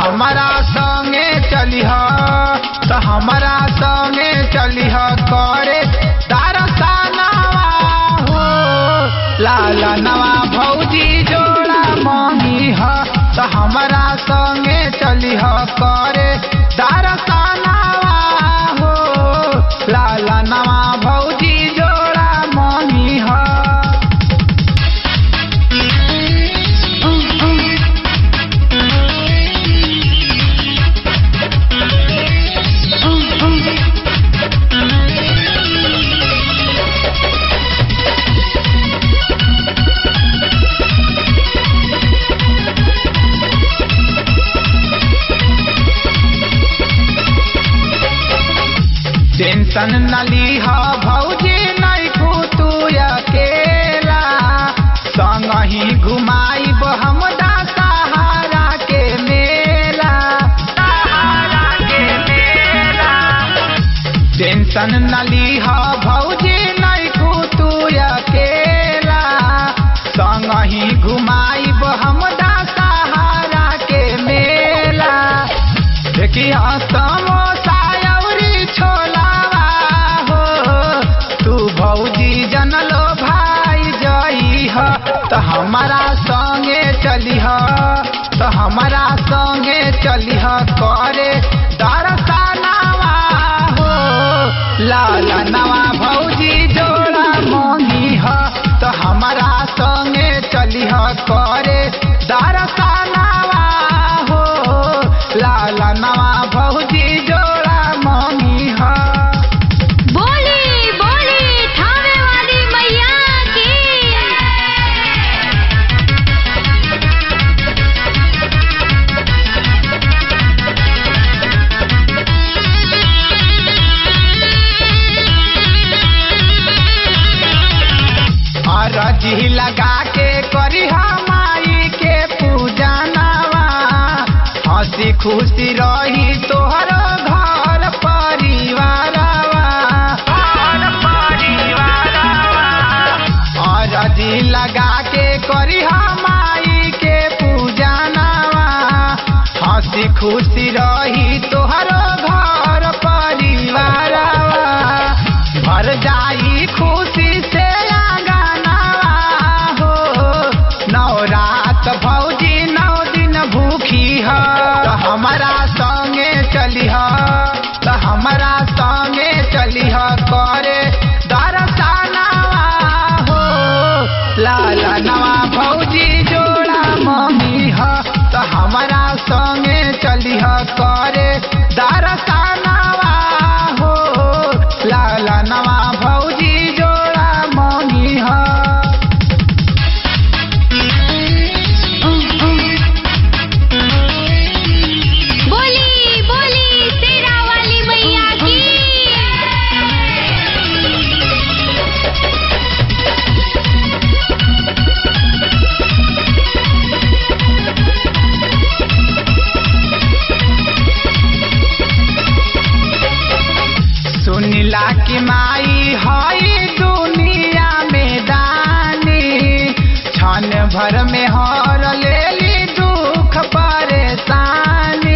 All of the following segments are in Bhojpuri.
हमारा संगे चलिह तो हमारा संगे चलिह करे दर्शनवा हो लाला नवा भौजी जोड़ा मंगिह तो हमारा संगे चलिह करे दर्शनवा हो लाला नवा भौजी जोड़ा मंगिह। टेंशन न लीह भौजी नहीं तू अकेला संग ही घुमाइब हम दशहरा के मेला। टेंशन न लीह भौजी नहीं तू अकेला संग ही घुमाइब हम दशहरा के मेला। देखिए समोसा अउरी छोला जनलो भाई जइह तो हमारा संगे चलिह तो हमारा संगे चलिह करे दर्शनवा हो लाला नवा भौजी जोड़ा मंगिह तो हमारा संगे चलिह करे दर्शनवा हो लाला नवा भौजी जोड़ा मंगिह। रजी लगा के करी माई के पूजनवा हंसी खुशी रही तोहर घर परिवारवा। रजी लगा के करी माई के पूजनवा हंसी खुशी रही तोहर घर परिवारवा। भर जाई खुशी से भौजी 9 दिन भूखी है तो हमारा संगे चलिह तो हमारा संगे चलिह करे दर्शनवा हो लाला नवा भौजी जोड़ा मंगिह तो हमारा संगे चलिह करे दर्शनवा हो लाला नवा भौजी जोड़ा मंगिह। सुनिला की माई हई दुनिया में दानी क्षण भर में हर लेली दुख परेशानी।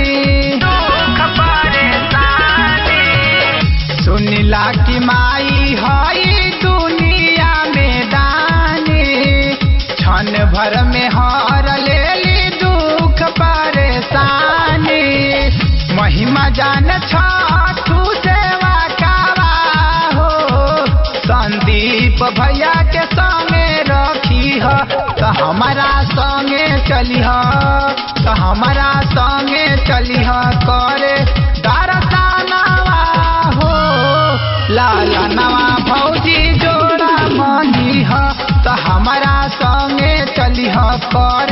सुनिला की माई हई दुनिया में दानी क्षण भर में हर लेली दुख परेशानी। महिमा जान छठू संदीप भैया के संगे रखीह तो हमारा संगे चलिह तो हमारा संगे चलिह करे दर्शनवा हो लाला नवा भौजी जोड़ा मंगिह तो हमारा संगे चलिह करे